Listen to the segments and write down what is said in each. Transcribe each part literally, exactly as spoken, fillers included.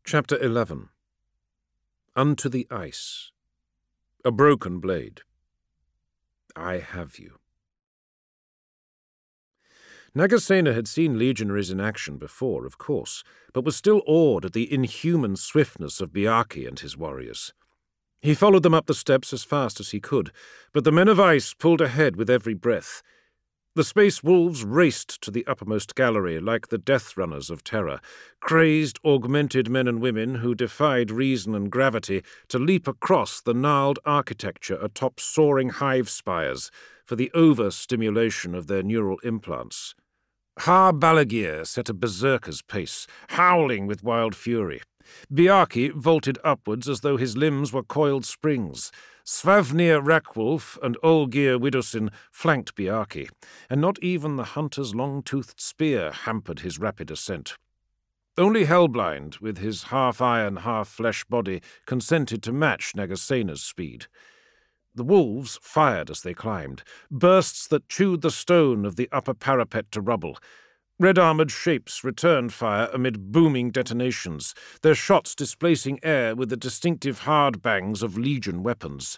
Chapter eleven. Unto the Ice. A Broken Blade. I have you. Nagasena had seen legionaries in action before, of course, but was still awed at the inhuman swiftness of Byakhee and his warriors. He followed them up the steps as fast as he could, but the men of ice pulled ahead with every breath. The space wolves raced to the uppermost gallery like the death runners of terror, crazed, augmented men and women who defied reason and gravity to leap across the gnarled architecture atop soaring hive spires for the overstimulation of their neural implants. Har-Balagir set a berserker's pace, howling with wild fury. Byakhee vaulted upwards as though his limbs were coiled springs. Svafnir Rakwolf and Olgir Widusin flanked Byakhee, and not even the hunter's long-toothed spear hampered his rapid ascent. Only Hellblind, with his half-iron, half-flesh body, consented to match Nagasena's speed. The wolves fired as they climbed, bursts that chewed the stone of the upper parapet to rubble. Red-armoured shapes returned fire amid booming detonations, their shots displacing air with the distinctive hard bangs of Legion weapons.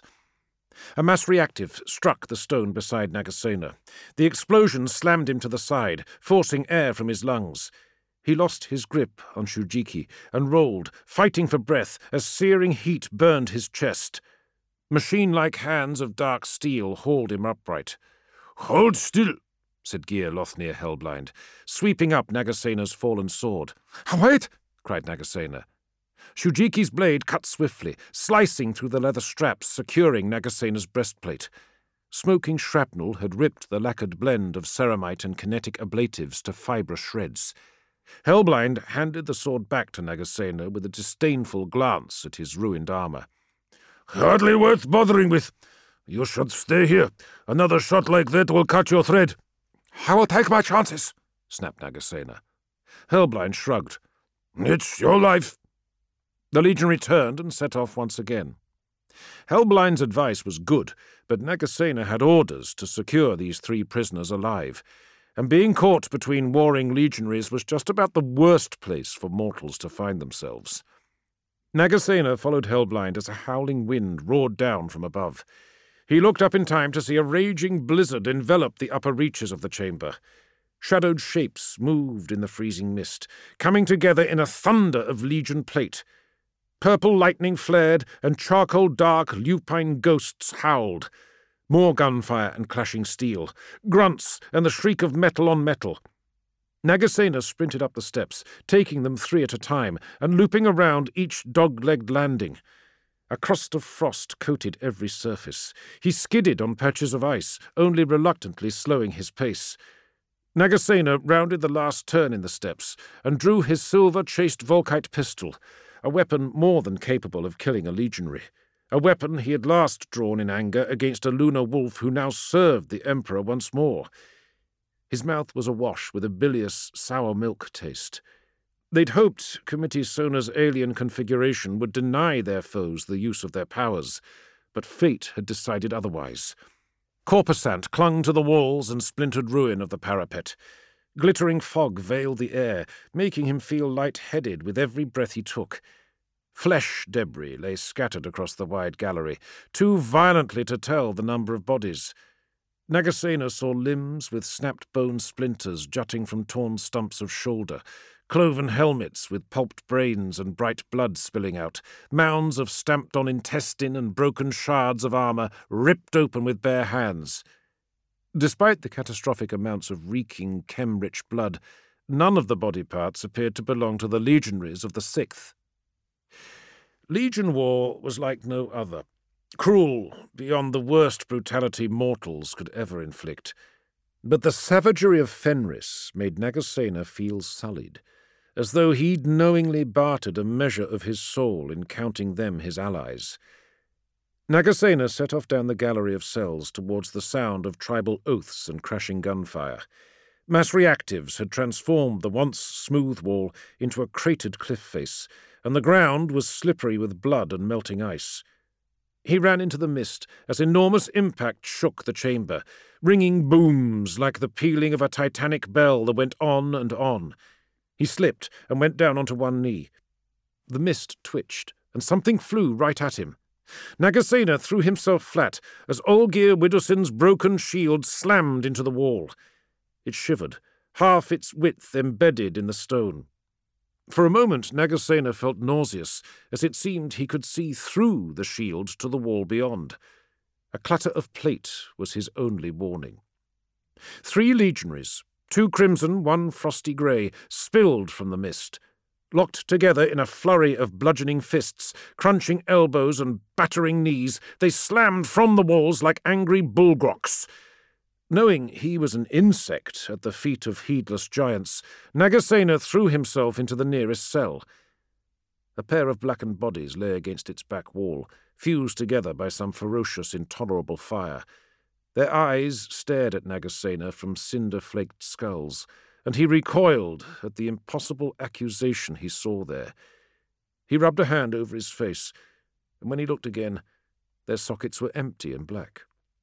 A mass reactive struck the stone beside Nagasena. The explosion slammed him to the side, forcing air from his lungs. He lost his grip on Shujiki and rolled, fighting for breath as searing heat burned his chest. Machine-like hands of dark steel hauled him upright. "Hold still," said Gyr Lothnir Hellblind, sweeping up Nagasena's fallen sword. "Wait!" cried Nagasena. Shujiki's blade cut swiftly, slicing through the leather straps securing Nagasena's breastplate. Smoking shrapnel had ripped the lacquered blend of ceramite and kinetic ablatives to fibrous shreds. Hellblind handed the sword back to Nagasena with a disdainful glance at his ruined armour. "Hardly worth bothering with. You should stay here. Another shot like that will cut your thread." "I will take my chances," snapped Nagasena. Hellblind shrugged. "It's your life." The Legion returned and set off once again. Hellblind's advice was good, but Nagasena had orders to secure these three prisoners alive, and being caught between warring legionaries was just about the worst place for mortals to find themselves. Nagasena followed Hellblind as a howling wind roared down from above. He looked up in time to see a raging blizzard envelop the upper reaches of the chamber. Shadowed shapes moved in the freezing mist, coming together in a thunder of Legion plate. Purple lightning flared, and charcoal-dark lupine ghosts howled. More gunfire and clashing steel, grunts and the shriek of metal on metal. Nagasena sprinted up the steps, taking them three at a time, and looping around each dog-legged landing. A crust of frost coated every surface. He skidded on patches of ice, only reluctantly slowing his pace. Nagasena rounded the last turn in the steps and drew his silver-chased Volkite pistol, a weapon more than capable of killing a legionary, a weapon he had last drawn in anger against a lunar wolf who now served the Emperor once more. His mouth was awash with a bilious, sour milk taste. They'd hoped Committee Sona's alien configuration would deny their foes the use of their powers, but fate had decided otherwise. Corpusant clung to the walls and splintered ruin of the parapet. Glittering fog veiled the air, making him feel light-headed with every breath he took. Flesh debris lay scattered across the wide gallery, too violently to tell the number of bodies. Nagasena saw limbs with snapped bone splinters jutting from torn stumps of shoulder, cloven helmets with pulped brains and bright blood spilling out, mounds of stamped-on intestine and broken shards of armour ripped open with bare hands. Despite the catastrophic amounts of reeking, chem-rich blood, none of the body parts appeared to belong to the legionaries of the Sixth. Legion war was like no other, cruel beyond the worst brutality mortals could ever inflict. But the savagery of Fenris made Nagasena feel sullied, as though he'd knowingly bartered a measure of his soul in counting them his allies. Nagasena set off down the gallery of cells towards the sound of tribal oaths and crashing gunfire. Mass reactives had transformed the once smooth wall into a cratered cliff face, and the ground was slippery with blood and melting ice. He ran into the mist as enormous impact shook the chamber, ringing booms like the pealing of a titanic bell that went on and on. He slipped and went down onto one knee. The mist twitched, and something flew right at him. Nagasena threw himself flat as Olgir Widowson's broken shield slammed into the wall. It shivered, half its width embedded in the stone. For a moment Nagasena felt nauseous, as it seemed he could see through the shield to the wall beyond. A clatter of plate was his only warning. Three legionaries, two crimson, one frosty grey, spilled from the mist. Locked together in a flurry of bludgeoning fists, crunching elbows and battering knees, they slammed from the walls like angry bullgroks. Knowing he was an insect at the feet of heedless giants, Nagasena threw himself into the nearest cell. A pair of blackened bodies lay against its back wall, fused together by some ferocious, intolerable fire. Their eyes stared at Nagasena from cinder-flaked skulls, and he recoiled at the impossible accusation he saw there. He rubbed a hand over his face, and when he looked again, their sockets were empty and black.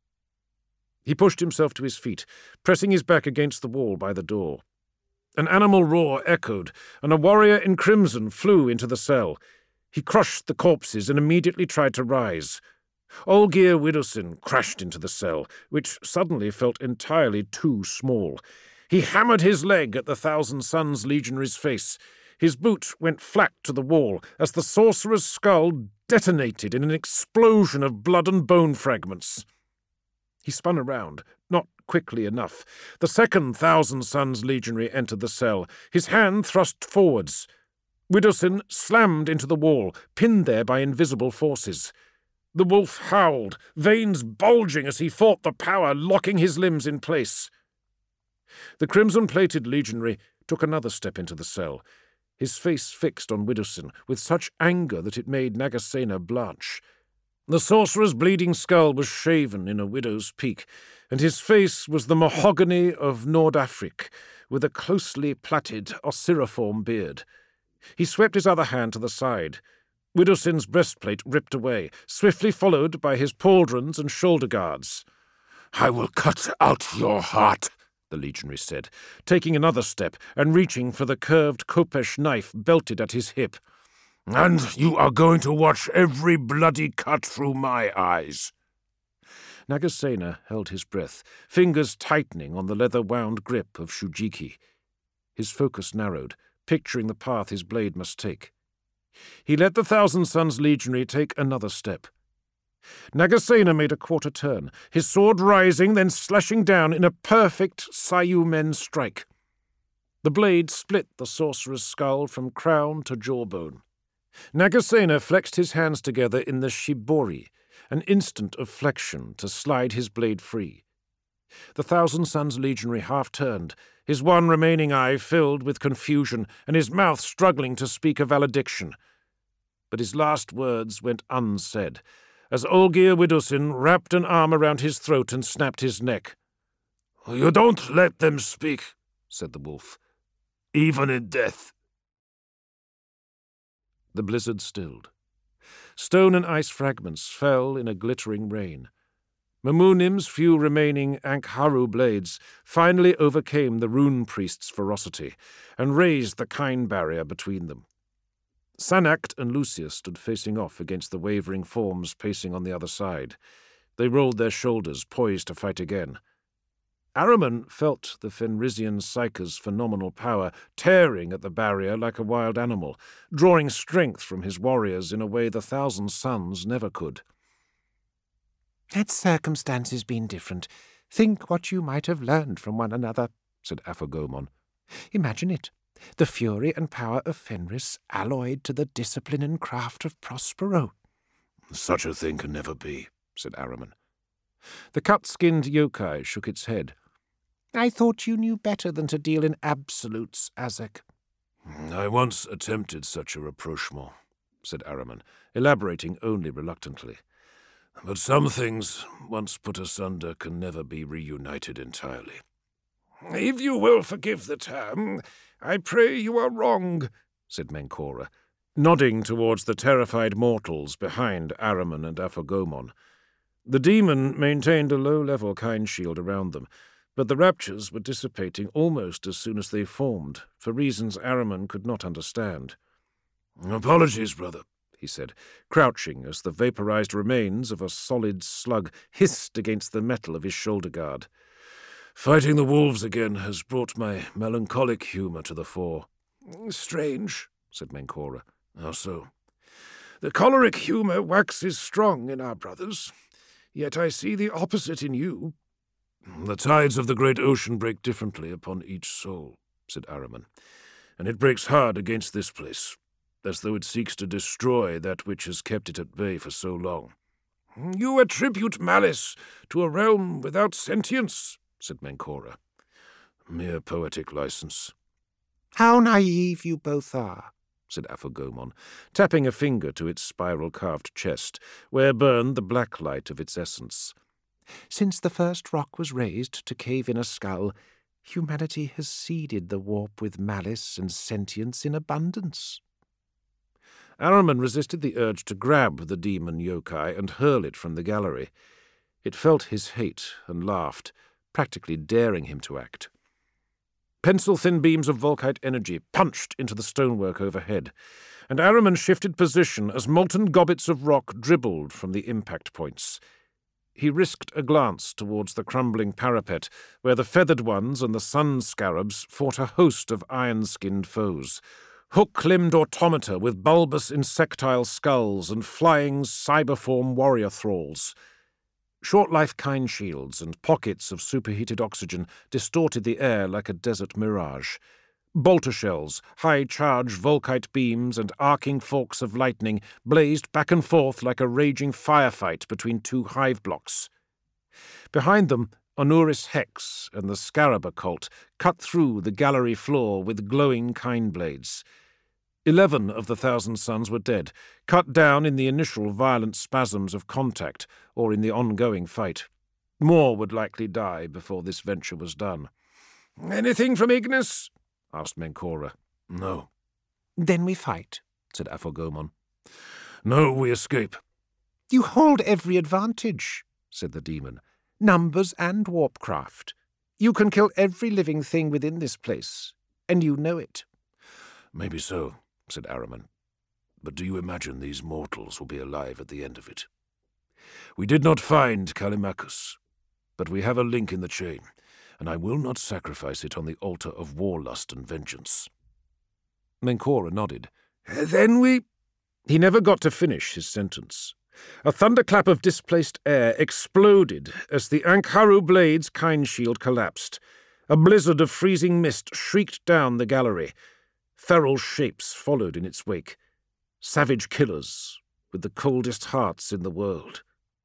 He pushed himself to his feet, pressing his back against the wall by the door. An animal roar echoed, and a warrior in crimson flew into the cell. He crushed the corpses and immediately tried to rise. Olgir Widowson crashed into the cell, which suddenly felt entirely too small. He hammered his leg at the Thousand Suns legionary's face. His boot went flat to the wall as the sorcerer's skull detonated in an explosion of blood and bone fragments. He spun around, not quickly enough. The second Thousand Suns legionary entered the cell, his hand thrust forwards. Widowson slammed into the wall, pinned there by invisible forces. The wolf howled, veins bulging as he fought the power locking his limbs in place. The crimson-plated legionary took another step into the cell, his face fixed on Widowson with such anger that it made Nagasena blanch. The sorcerer's bleeding skull was shaven in a widow's peak, and his face was the mahogany of Nordafric, with a closely plaited ossiriform beard. He swept his other hand to the side. Widowson's breastplate ripped away, swiftly followed by his pauldrons and shoulder guards. "I will cut out your heart," the legionary said, taking another step and reaching for the curved Khopesh knife belted at his hip. "And you are going to watch every bloody cut through my eyes." Nagasena held his breath, fingers tightening on the leather-wound grip of Shujiki. His focus narrowed, picturing the path his blade must take. He let the Thousand Suns legionary take another step. Nagasena made a quarter turn, his sword rising, then slashing down in a perfect Sayumen strike. The blade split the sorcerer's skull from crown to jawbone. Nagasena flexed his hands together in the shibori, an instant of flexion to slide his blade free. The Thousand Suns legionary half-turned, his one remaining eye filled with confusion and his mouth struggling to speak a valediction. But his last words went unsaid, as Olgir Widowson wrapped an arm around his throat and snapped his neck. "You don't let them speak," said the wolf, "even in death." The blizzard stilled. Stone and ice fragments fell in a glittering rain. Mamunim's few remaining Ankharu blades finally overcame the rune priest's ferocity and raised the Kine barrier between them. Sanact and Lucius stood facing off against the wavering forms pacing on the other side. They rolled their shoulders, poised to fight again. Araman felt the Fenrisian Psyker's phenomenal power tearing at the barrier like a wild animal, drawing strength from his warriors in a way the Thousand Suns never could. "Had circumstances been different, think what you might have learned from one another," said Aphagomon. "Imagine it, the fury and power of Fenris alloyed to the discipline and craft of Prospero." "Such a thing can never be," said Araman. The cut-skinned yokai shook its head. "I thought you knew better than to deal in absolutes, Azek." "I once attempted such a rapprochement," said Araman, elaborating only reluctantly. "But some things, once put asunder, can never be reunited entirely." "If you will forgive the term, I pray you are wrong," said Menkora, nodding towards the terrified mortals behind Araman and Aphagomon. The demon maintained a low-level Kine shield around them, but the raptures were dissipating almost as soon as they formed, for reasons Araman could not understand. Apologies, brother, he said, crouching as the vaporized remains of a solid slug hissed against the metal of his shoulder guard. Fighting the wolves again has brought my melancholic humour to the fore. Strange, said Menkora. How so? The choleric humour waxes strong in our brothers, yet I see the opposite in you. The tides of the great ocean break differently upon each soul, said Ahriman, and it breaks hard against this place, as though it seeks to destroy that which has kept it at bay for so long. You attribute malice to a realm without sentience, said Menkora. Mere poetic license. How naive you both are, said Aphogomon, tapping a finger to its spiral-carved chest, where burned the black light of its essence. Since the first rock was raised to cave in a skull, humanity has seeded the warp with malice and sentience in abundance. Ahriman resisted the urge to grab the demon yokai and hurl it from the gallery. It felt his hate and laughed, practically daring him to act. Pencil-thin beams of Volkite energy punched into the stonework overhead, and Ahriman shifted position as molten gobbets of rock dribbled from the impact points. He risked a glance towards the crumbling parapet, where the feathered ones and the sun scarabs fought a host of iron-skinned foes. Hook-limbed automata with bulbous insectile skulls and flying cyberform warrior thralls. Short-life kine shields and pockets of superheated oxygen distorted the air like a desert mirage. Bolter shells, high-charge Volkite beams, and arcing forks of lightning blazed back and forth like a raging firefight between two hive blocks. Behind them, Onuris Hex and the Scarab Occult cut through the gallery floor with glowing kine blades. Eleven of the Thousand Suns were dead, cut down in the initial violent spasms of contact or in the ongoing fight. More would likely die before this venture was done. "Anything from Ignis?" asked Menkora. No. Then we fight, said Aphogomon. No, we escape. You hold every advantage, said the demon. Numbers and warpcraft. You can kill every living thing within this place, and you know it. Maybe so, said Ahriman. But do you imagine these mortals will be alive at the end of it? We did not find Callimachus, but we have a link in the chain, and I will not sacrifice it on the altar of warlust and vengeance. Menkora nodded. Then we... He never got to finish his sentence. A thunderclap of displaced air exploded as the Ankharu Blade's kine shield collapsed. A blizzard of freezing mist shrieked down the gallery. Feral shapes followed in its wake. Savage killers with the coldest hearts in the world.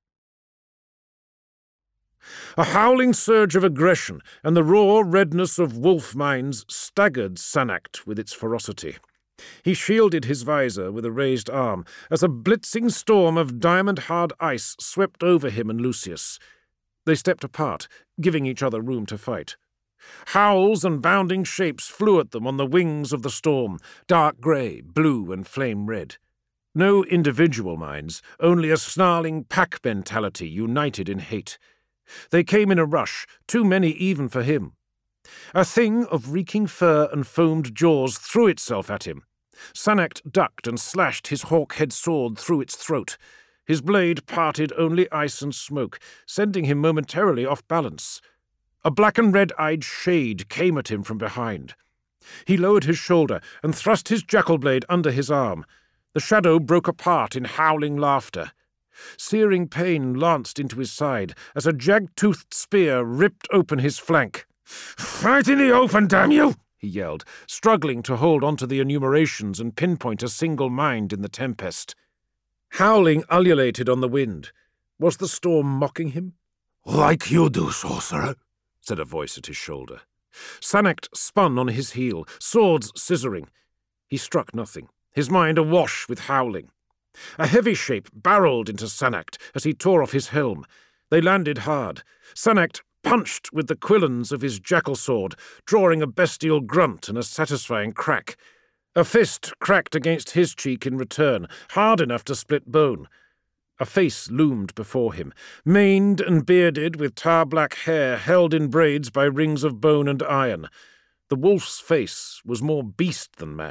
A howling surge of aggression and the raw redness of wolf minds staggered Sanact with its ferocity. He shielded his visor with a raised arm as a blitzing storm of diamond-hard ice swept over him and Lucius. They stepped apart, giving each other room to fight. Howls and bounding shapes flew at them on the wings of the storm, dark grey, blue, and flame-red. No individual minds, only a snarling pack mentality united in hate. They came in a rush, too many even for him. A thing of reeking fur and foamed jaws threw itself at him. Sanact ducked and slashed his hawk-head sword through its throat. His blade parted only ice and smoke, sending him momentarily off balance. A black and red-eyed shade came at him from behind. He lowered his shoulder and thrust his jackal blade under his arm. The shadow broke apart in howling laughter. Searing pain lanced into his side as a jag-toothed spear ripped open his flank. "Fight in the open, damn you!" he yelled, struggling to hold onto the enumerations and pinpoint a single mind in the tempest. Howling ululated on the wind. Was the storm mocking him? "Like you do, sorcerer," said a voice at his shoulder. Sanact spun on his heel, swords scissoring. He struck nothing, his mind awash with howling. A heavy shape barreled into Sanact as he tore off his helm. They landed hard. Sanact punched with the quillons of his jackal sword, drawing a bestial grunt and a satisfying crack. A fist cracked against his cheek in return, hard enough to split bone. A face loomed before him, maned and bearded with tar-black hair held in braids by rings of bone and iron. The wolf's face was more beast than man,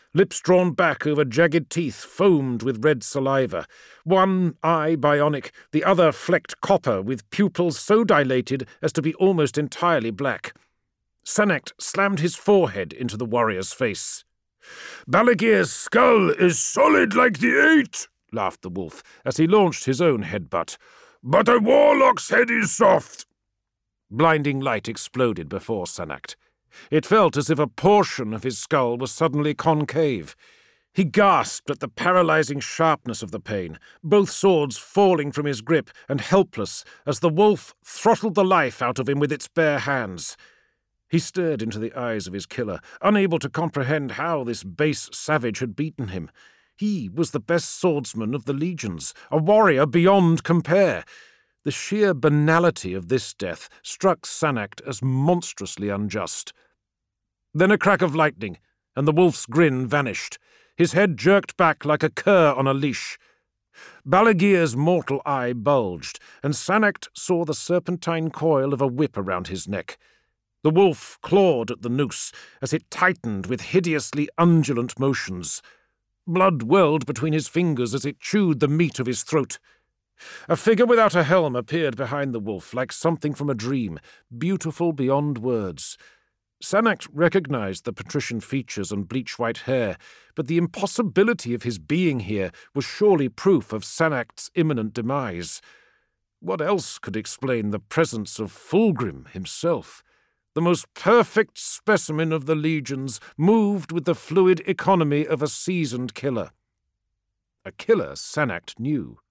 Lips drawn back over jagged teeth foamed with red saliva. One eye bionic, the other flecked copper with pupils so dilated as to be almost entirely black. Sanact slammed his forehead into the warrior's face. "Balagir's skull is solid like the Eight," laughed the wolf, as he launched his own headbutt. "But a warlock's head is soft." Blinding light exploded before Sanact. It felt as if a portion of his skull was suddenly concave. He gasped at the paralyzing sharpness of the pain, both swords falling from his grip and helpless as the wolf throttled the life out of him with its bare hands. He stared into the eyes of his killer, unable to comprehend how this base savage had beaten him. He was the best swordsman of the legions, a warrior beyond compare. The sheer banality of this death struck Sanact as monstrously unjust. Then a crack of lightning, and the wolf's grin vanished. His head jerked back like a cur on a leash. Balagir's mortal eye bulged, and Sanact saw the serpentine coil of a whip around his neck. The wolf clawed at the noose as it tightened with hideously undulant motions. Blood welled between his fingers as it chewed the meat of his throat. A figure without a helm appeared behind the wolf like something from a dream, beautiful beyond words. Sanact recognized the patrician features and bleach-white hair, but the impossibility of his being here was surely proof of Sanact's imminent demise. What else could explain the presence of Fulgrim himself? The most perfect specimen of the legions, moved with the fluid economy of a seasoned killer. A killer Sanact knew.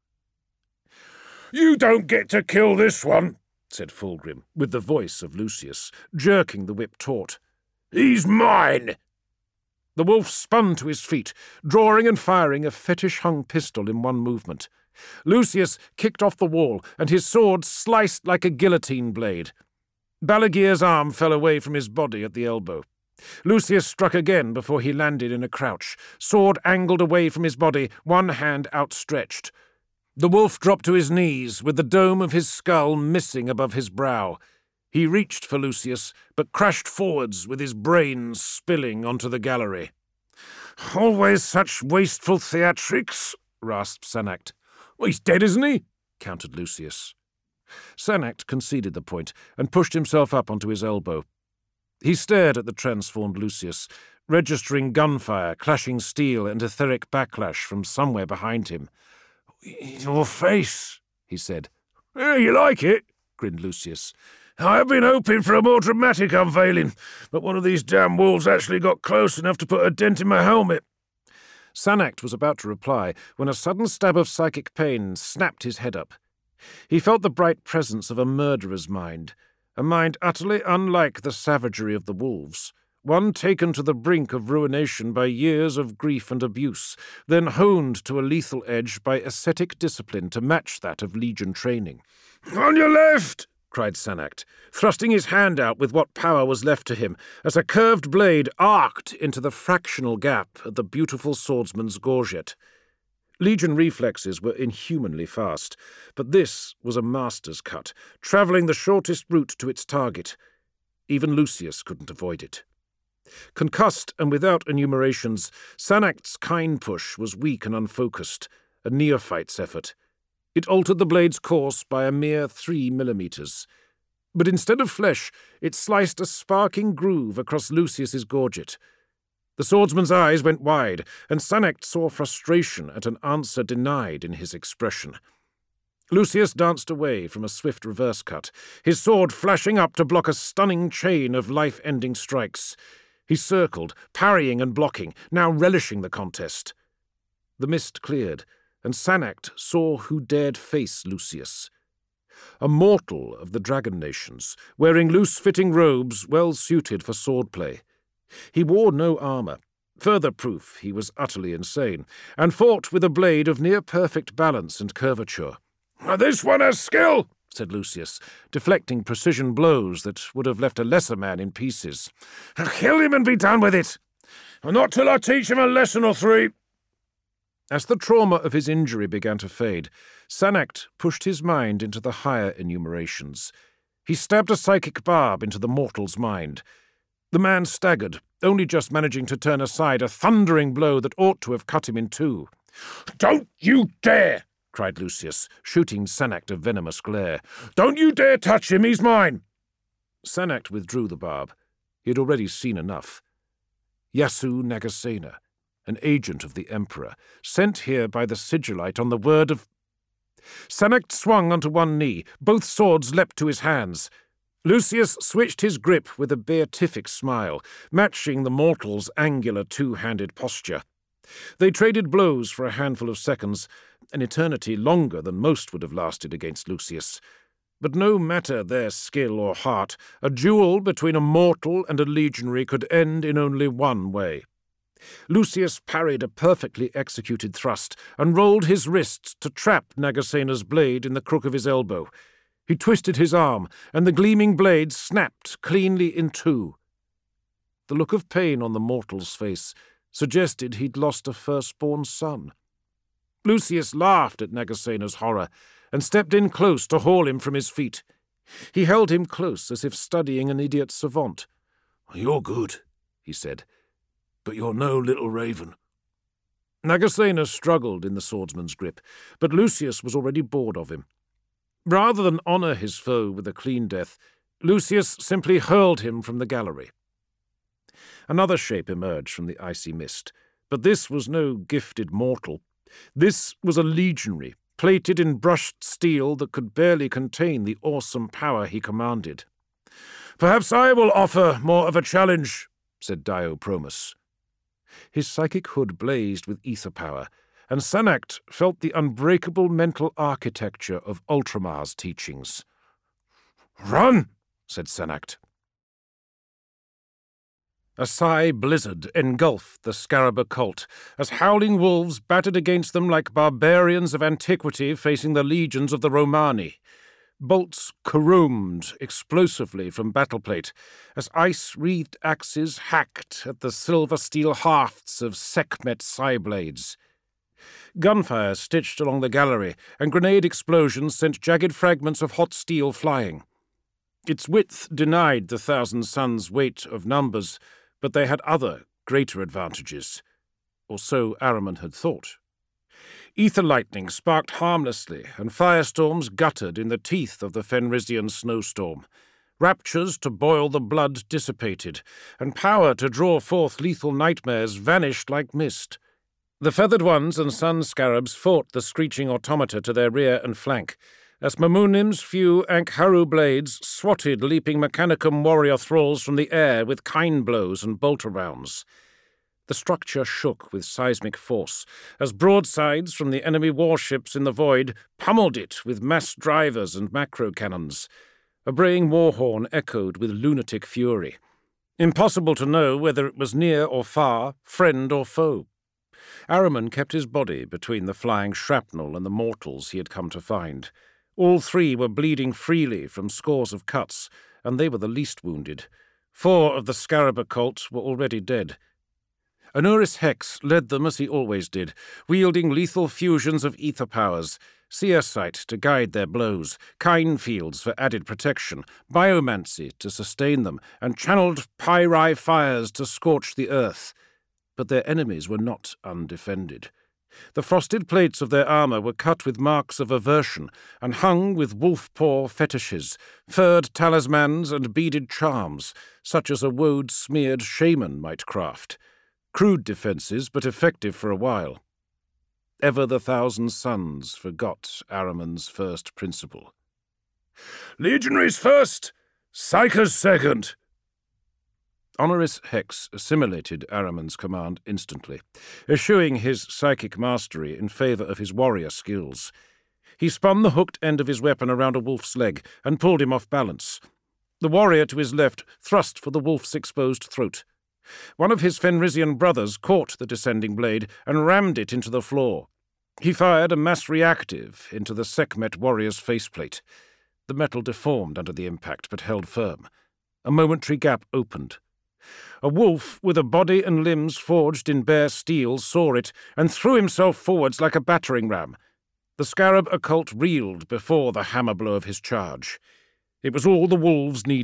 "You don't get to kill this one," said Fulgrim, with the voice of Lucius, jerking the whip taut. "He's mine!" The wolf spun to his feet, drawing and firing a fetish-hung pistol in one movement. Lucius kicked off the wall, and his sword sliced like a guillotine blade. Balagir's arm fell away from his body at the elbow. Lucius struck again before he landed in a crouch, sword angled away from his body, one hand outstretched. The wolf dropped to his knees, with the dome of his skull missing above his brow. He reached for Lucius, but crashed forwards with his brains spilling onto the gallery. "Always such wasteful theatrics," rasped Sanact. "Well, he's dead, isn't he?" countered Lucius. Sanact conceded the point and pushed himself up onto his elbow. He stared at the transformed Lucius, registering gunfire, clashing steel, and etheric backlash from somewhere behind him. "Your face," he said. "Eh, you like it?" grinned Lucius. "I have been hoping for a more dramatic unveiling, but one of these damn wolves actually got close enough to put a dent in my helmet." Sanact was about to reply when a sudden stab of psychic pain snapped his head up. He felt the bright presence of a murderer's mind, a mind utterly unlike the savagery of the wolves, one taken to the brink of ruination by years of grief and abuse, then honed to a lethal edge by ascetic discipline to match that of legion training. "On your left!" cried Sanact, thrusting his hand out with what power was left to him, as a curved blade arced into the fractional gap at the beautiful swordsman's gorget. Legion reflexes were inhumanly fast, but this was a master's cut, travelling the shortest route to its target. Even Lucius couldn't avoid it. Concussed and without enumerations, Sanact's kine push was weak and unfocused, a neophyte's effort. It altered the blade's course by a mere three millimetres. But instead of flesh, it sliced a sparking groove across Lucius's gorget. The swordsman's eyes went wide, and Sanact saw frustration at an answer denied in his expression. Lucius danced away from a swift reverse cut, his sword flashing up to block a stunning chain of life-ending strikes. He circled, parrying and blocking, now relishing the contest. The mist cleared, and Sanact saw who dared face Lucius. A mortal of the dragon nations, wearing loose-fitting robes well suited for swordplay. He wore no armour, further proof he was utterly insane, and fought with a blade of near-perfect balance and curvature. "This one has skill," said Lucius, deflecting precision blows that would have left a lesser man in pieces. "Kill him and be done with it. Not till I teach him a lesson or three." As the trauma of his injury began to fade, Sanact pushed his mind into the higher enumerations. He stabbed a psychic barb into the mortal's mind. The man staggered, only just managing to turn aside a thundering blow that ought to have cut him in two. "Don't you dare!" cried Lucius, shooting Sanact a venomous glare. "Don't you dare touch him, he's mine!" Sanact withdrew the barb. He had already seen enough. Yasu Nagasena, an agent of the Emperor, sent here by the Sigillite on the word of... Sanact swung onto one knee. Both swords leapt to his hands. Lucius switched his grip with a beatific smile, matching the mortal's angular two-handed posture. They traded blows for a handful of seconds, an eternity longer than most would have lasted against Lucius. But no matter their skill or heart, a duel between a mortal and a legionary could end in only one way. Lucius parried a perfectly executed thrust and rolled his wrists to trap Nagasena's blade in the crook of his elbow. He twisted his arm, and the gleaming blade snapped cleanly in two. The look of pain on the mortal's face suggested he'd lost a firstborn son. Lucius laughed at Nagasena's horror and stepped in close to haul him from his feet. He held him close as if studying an idiot savant. "You're good," he said, "but you're no little raven." Nagasena struggled in the swordsman's grip, but Lucius was already bored of him. Rather than honour his foe with a clean death, Lucius simply hurled him from the gallery. Another shape emerged from the icy mist, but this was no gifted mortal. This was a legionary, plated in brushed steel that could barely contain the awesome power he commanded. "Perhaps I will offer more of a challenge," said Diopromus. His psychic hood blazed with ether power, and Sanact felt the unbreakable mental architecture of Ultramar's teachings. "Run!" said Sanact. A sigh blizzard engulfed the Scarab occult, as howling wolves battered against them like barbarians of antiquity facing the legions of the Romani. Bolts caromed explosively from battleplate, as ice-wreathed axes hacked at the silver-steel hafts of Sekhmet scyblades. Gunfire stitched along the gallery, and grenade explosions sent jagged fragments of hot steel flying. Its width denied the Thousand Suns' weight of numbers, but they had other, greater advantages. Or so Ahriman had thought. Ether lightning sparked harmlessly, and firestorms guttered in the teeth of the Fenrisian snowstorm. Raptures to boil the blood dissipated, and power to draw forth lethal nightmares vanished like mist. The feathered ones and sun scarabs fought the screeching automata to their rear and flank, as Mamunim's few Ankharu blades swatted leaping Mechanicum warrior thralls from the air with kine blows and bolter rounds. The structure shook with seismic force, as broadsides from the enemy warships in the void pummeled it with mass drivers and macro cannons. A braying war horn echoed with lunatic fury. Impossible to know whether it was near or far, friend or foe. Ahriman kept his body between the flying shrapnel and the mortals he had come to find. All three were bleeding freely from scores of cuts, and they were the least wounded. Four of the Scarab occult were already dead. Anuris Hex led them as he always did, wielding lethal fusions of ether powers, Seersight to guide their blows, Kine fields for added protection, Biomancy to sustain them, and channeled Pyri fires to scorch the earth. But their enemies were not undefended. The frosted plates of their armour were cut with marks of aversion and hung with wolf-paw fetishes, furred talismans and beaded charms, such as a woad-smeared shaman might craft. Crude defences, but effective for a while. Ever the Thousand Suns forgot Ahriman's first principle. "Legionaries first, Psychers second." Honoris Hex assimilated Ahriman's command instantly, eschewing his psychic mastery in favour of his warrior skills. He spun the hooked end of his weapon around a wolf's leg and pulled him off balance. The warrior to his left thrust for the wolf's exposed throat. One of his Fenrisian brothers caught the descending blade and rammed it into the floor. He fired a mass reactive into the Sekhmet warrior's faceplate. The metal deformed under the impact, but held firm. A momentary gap opened. A wolf with a body and limbs forged in bare steel saw it and threw himself forwards like a battering ram. The Scarab occult reeled before the hammer blow of his charge. It was all the wolves needed.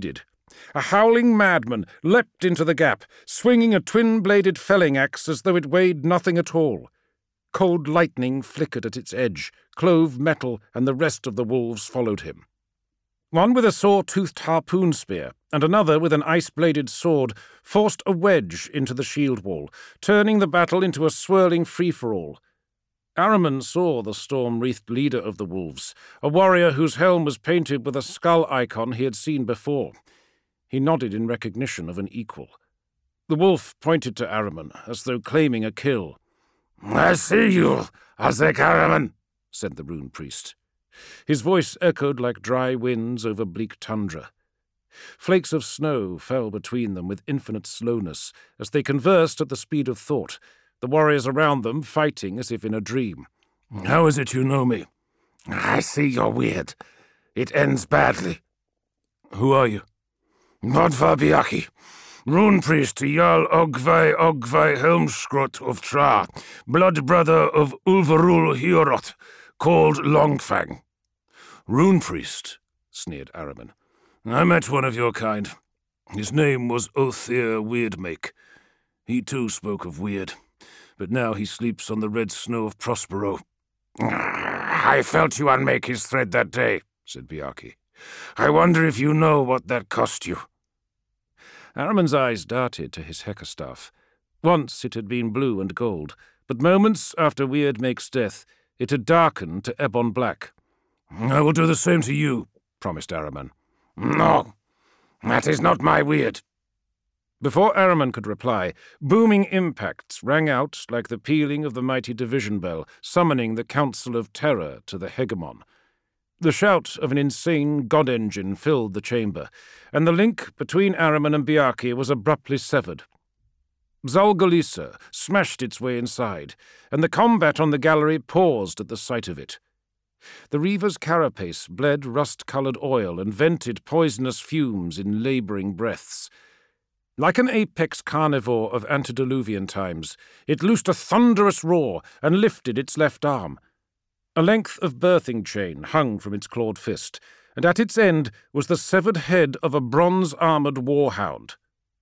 A howling madman leapt into the gap, swinging a twin-bladed felling axe as though it weighed nothing at all. Cold lightning flickered at its edge, clove metal, and the rest of the wolves followed him. One with a saw-toothed harpoon spear, and another with an ice-bladed sword, forced a wedge into the shield wall, turning the battle into a swirling free-for-all. Ahriman saw the storm-wreathed leader of the wolves, a warrior whose helm was painted with a skull icon he had seen before. He nodded in recognition of an equal. The wolf pointed to Ahriman, as though claiming a kill. "I see you, Azek Ahriman," said the rune priest. His voice echoed like dry winds over bleak tundra. Flakes of snow fell between them with infinite slowness as they conversed at the speed of thought, the warriors around them fighting as if in a dream. "How is it you know me?" "I see you're weird. It ends badly." "Who are you?" "Bodvar Bjarki, rune priest to Jarl Ogvai Ogvai Helmskrot of Tra, blood brother of Ulvarul Hiorot, called Longfang." "Rune priest?" sneered Ahriman. "I met one of your kind. His name was Othir Weirdmake. He too spoke of weird, but now he sleeps on the red snow of Prospero." "I felt you unmake his thread that day," said Bjarki. "I wonder if you know what that cost you." Ahriman's eyes darted to his heckerstaff. Once it had been blue and gold, but moments after Weirdmake's death, it had darkened to ebon black. "I will do the same to you," promised Ahriman. "No, that is not my weird." Before Ahriman could reply, booming impacts rang out like the pealing of the mighty division bell, summoning the Council of Terror to the hegemon. The shout of an insane god engine filled the chamber, and the link between Ahriman and Bjarki was abruptly severed. Zalgalisa smashed its way inside, and the combat on the gallery paused at the sight of it. The Reaver's carapace bled rust-coloured oil and vented poisonous fumes in labouring breaths. Like an apex carnivore of antediluvian times, it loosed a thunderous roar and lifted its left arm. A length of birthing chain hung from its clawed fist, and at its end was the severed head of a bronze-armoured warhound.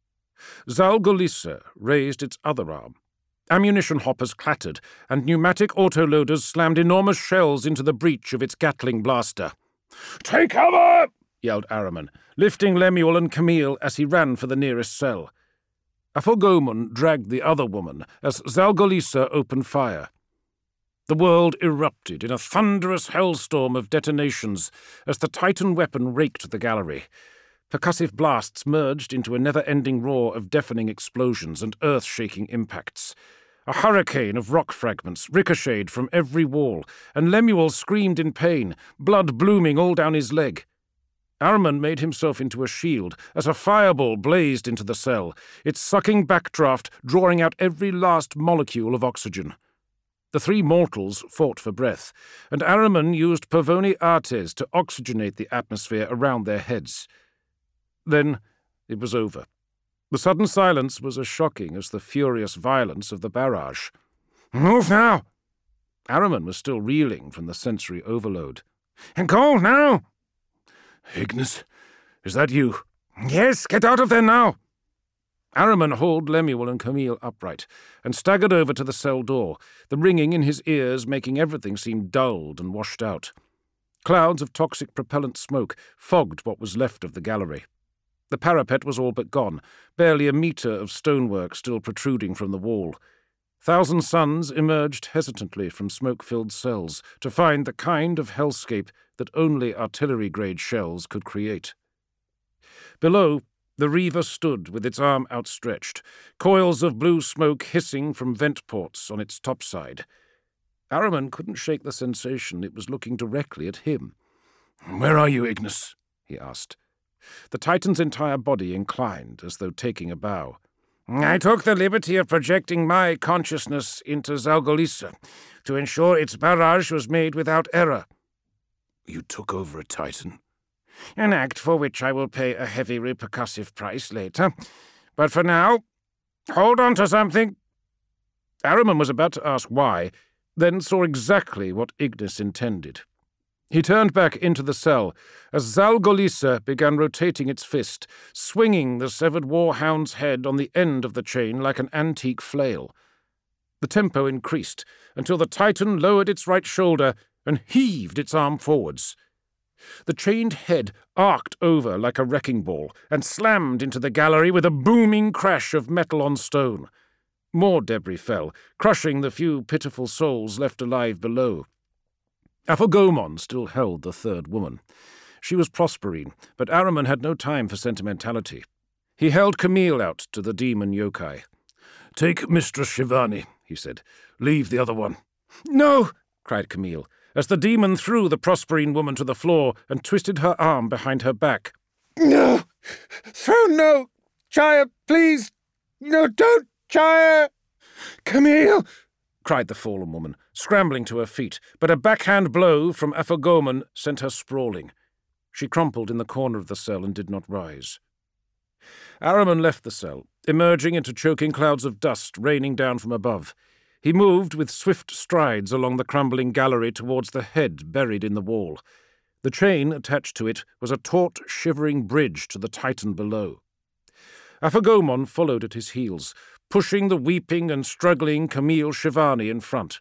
Zalgalisa raised its other arm. Ammunition hoppers clattered, and pneumatic autoloaders slammed enormous shells into the breech of its Gatling blaster. "Take cover!" yelled Ahriman, lifting Lemuel and Camille as he ran for the nearest cell. Aphogomon dragged the other woman as Zalgalisa opened fire. The world erupted in a thunderous hellstorm of detonations as the Titan weapon raked the gallery. Percussive blasts merged into a never-ending roar of deafening explosions and earth-shaking impacts. A hurricane of rock fragments ricocheted from every wall, and Lemuel screamed in pain, blood blooming all down his leg. Ahriman made himself into a shield as a fireball blazed into the cell, its sucking backdraft drawing out every last molecule of oxygen. The three mortals fought for breath, and Ahriman used Pavoni Artes to oxygenate the atmosphere around their heads. Then it was over. The sudden silence was as shocking as the furious violence of the barrage. "Move now!" Ahriman was still reeling from the sensory overload. "And go now!" "Ignis, is that you?" "Yes, get out of there now!" Ahriman hauled Lemuel and Camille upright and staggered over to the cell door, the ringing in his ears making everything seem dulled and washed out. Clouds of toxic propellant smoke fogged what was left of the gallery. The parapet was all but gone, barely a metre of stonework still protruding from the wall. Thousand suns emerged hesitantly from smoke-filled cells to find the kind of hellscape that only artillery-grade shells could create. Below, the Reaver stood with its arm outstretched, coils of blue smoke hissing from vent ports on its topside. Ahriman couldn't shake the sensation it was looking directly at him. "Where are you, Ignis?" he asked. The Titan's entire body inclined, as though taking a bow. "I took the liberty of projecting my consciousness into Zalgalisa to ensure its barrage was made without error." "You took over a Titan?" "An act for which I will pay a heavy repercussive price later. But for now, hold on to something." Ahriman was about to ask why, then saw exactly what Ignis intended. He turned back into the cell as Zalgolisa began rotating its fist, swinging the severed warhound's head on the end of the chain like an antique flail. The tempo increased until the Titan lowered its right shoulder and heaved its arm forwards. The chained head arced over like a wrecking ball and slammed into the gallery with a booming crash of metal on stone. More debris fell, crushing the few pitiful souls left alive below. Aphogomon still held the third woman. She was Prosperine, but Ahriman had no time for sentimentality. He held Camille out to the demon yokai. "Take Mistress Shivani," he said. "Leave the other one." "No!" cried Camille, as the demon threw the Prosperine woman to the floor and twisted her arm behind her back. "No! Throw no! Chaya, please! No, don't, Chaya! Camille!" cried the fallen woman, scrambling to her feet, but a backhand blow from Aphogomon sent her sprawling. She crumpled in the corner of the cell and did not rise. Ahriman left the cell, emerging into choking clouds of dust raining down from above. He moved with swift strides along the crumbling gallery towards the head buried in the wall. The chain attached to it was a taut, shivering bridge to the Titan below. Aphogomon followed at his heels, pushing the weeping and struggling Camille Shivani in front.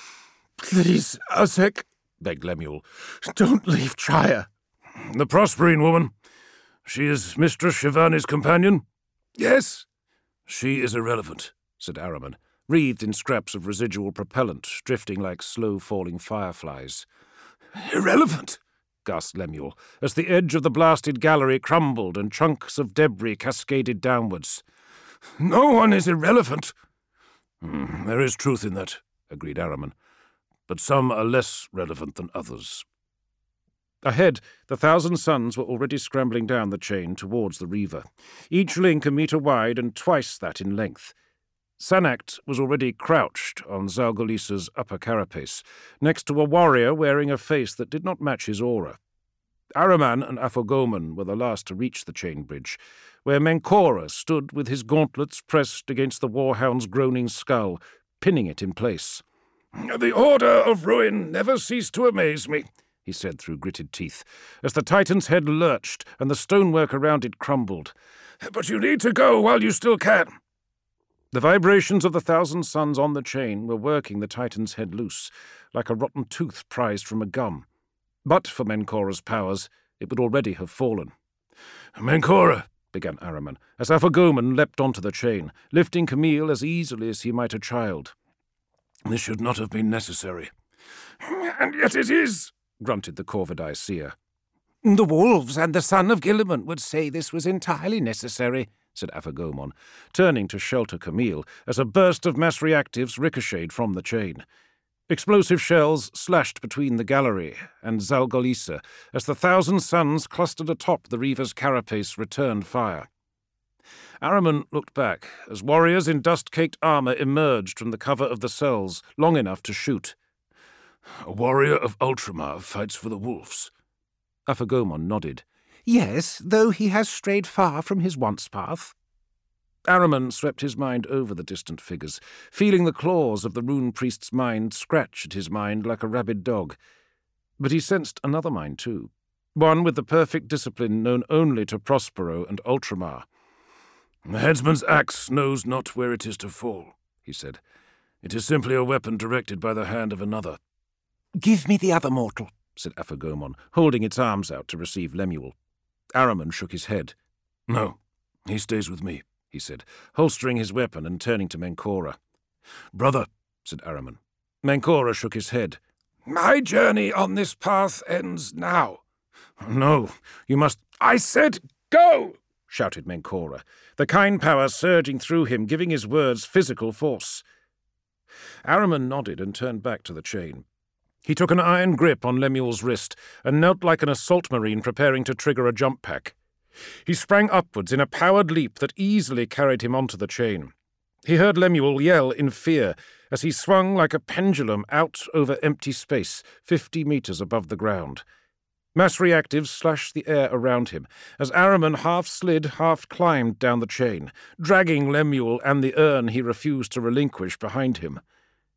"Please, Azek," begged Lemuel, "don't leave Chaya." "The Prosperine woman. She is Mistress Shivani's companion?" "Yes." "She is irrelevant," said Ahriman, wreathed in scraps of residual propellant, drifting like slow-falling fireflies. "Irrelevant?" gasped Lemuel, as the edge of the blasted gallery crumbled and chunks of debris cascaded downwards. "No one is irrelevant." Mm, "There is truth in that," agreed Ahriman. "But some are less relevant than others." Ahead, the Thousand Suns were already scrambling down the chain towards the Reaver, each link a metre wide and twice that in length. Sanact was already crouched on Zalgolisa's upper carapace, next to a warrior wearing a face that did not match his aura. Ahriman and Aphogomon were the last to reach the chain bridge, where Menkora stood with his gauntlets pressed against the warhound's groaning skull, pinning it in place. "The order of ruin never ceased to amaze me," he said through gritted teeth, as the Titan's head lurched and the stonework around it crumbled. "But you need to go while you still can." The vibrations of the Thousand Suns on the chain were working the Titan's head loose, like a rotten tooth prized from a gum. But for Menkora's powers, it would already have fallen. "Menkora," began Ahriman, as Aphogomon leapt onto the chain, lifting Camille as easily as he might a child. "This should not have been necessary." "And yet it is," grunted the Corvidae seer. "The wolves and the son of Gilliman would say this was entirely necessary," said Aphogomon, turning to shelter Camille as a burst of mass reactives ricocheted from the chain. Explosive shells slashed between the gallery and Zalgolisa as the Thousand Suns clustered atop the Reaver's carapace returned fire. Ahriman looked back as warriors in dust-caked armour emerged from the cover of the cells long enough to shoot. "A warrior of Ultramar fights for the wolves." Aphogomon nodded. "Yes, though he has strayed far from his once path." Ahriman swept his mind over the distant figures, feeling the claws of the rune priest's mind scratch at his mind like a rabid dog. But he sensed another mind too, one with the perfect discipline known only to Prospero and Ultramar. "The headsman's axe knows not where it is to fall," he said. "It is simply a weapon directed by the hand of another." "Give me the other mortal," said Aphogomon, holding its arms out to receive Lemuel. Ahriman shook his head. "No, he stays with me," he said, holstering his weapon and turning to Menkora. "Brother," said Ahriman. Menkora shook his head. "My journey on this path ends now." "No, you must—" "I said go!" shouted Menkora, the kind power surging through him, giving his words physical force. Ahriman nodded and turned back to the chain. He took an iron grip on Lemuel's wrist and knelt like an assault marine preparing to trigger a jump pack. He sprang upwards in a powered leap that easily carried him onto the chain. He heard Lemuel yell in fear as he swung like a pendulum out over empty space, fifty metres above the ground. Mass reactives slashed the air around him as Ahriman half slid, half climbed down the chain, dragging Lemuel and the urn he refused to relinquish behind him.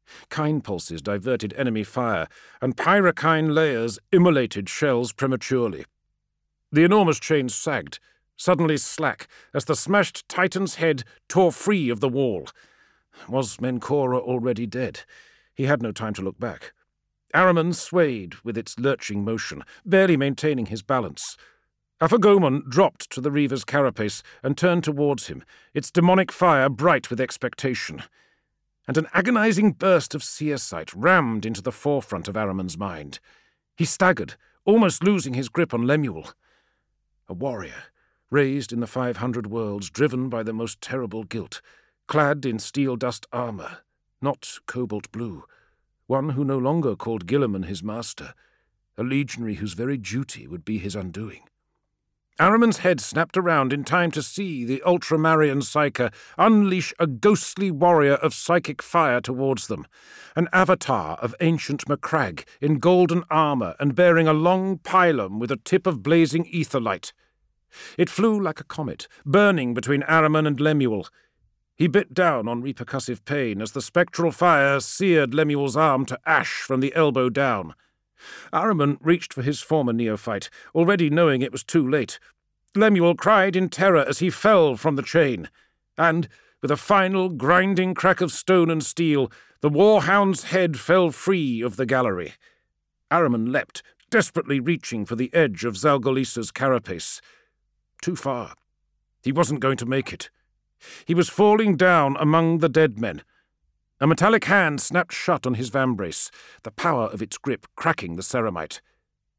Kine pulses diverted enemy fire, and pyrokine layers immolated shells prematurely. The enormous chain sagged, suddenly slack, as the smashed Titan's head tore free of the wall. Was Menkora already dead? He had no time to look back. Ahriman swayed with its lurching motion, barely maintaining his balance. Aphagomon dropped to the Reaver's carapace and turned towards him, its demonic fire bright with expectation. And an agonizing burst of seer sight rammed into the forefront of Ahriman's mind. He staggered, almost losing his grip on Lemuel. A warrior, raised in the five hundred worlds, driven by the most terrible guilt, clad in steel-dust armour, not cobalt blue, one who no longer called Guilliman his master, a legionary whose very duty would be his undoing. Ahriman's head snapped around in time to see the Ultramarine Psyker unleash a ghostly warrior of psychic fire towards them, an avatar of ancient Macragge in golden armour and bearing a long pylon with a tip of blazing ether light. It flew like a comet, burning between Ahriman and Lemuel. He bit down on repercussive pain as the spectral fire seared Lemuel's arm to ash from the elbow down. Ahriman reached for his former neophyte, already knowing it was too late. Lemuel cried in terror as he fell from the chain, and, with a final grinding crack of stone and steel, the warhound's head fell free of the gallery. Ahriman leapt, desperately reaching for the edge of Zalgalisa's carapace. Too far. He wasn't going to make it. He was falling down among the dead men. A metallic hand snapped shut on his vambrace, the power of its grip cracking the ceramite.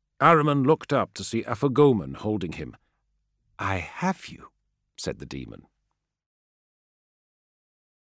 Ahriman looked up to see Aphagomon holding him. "I have you," said the demon.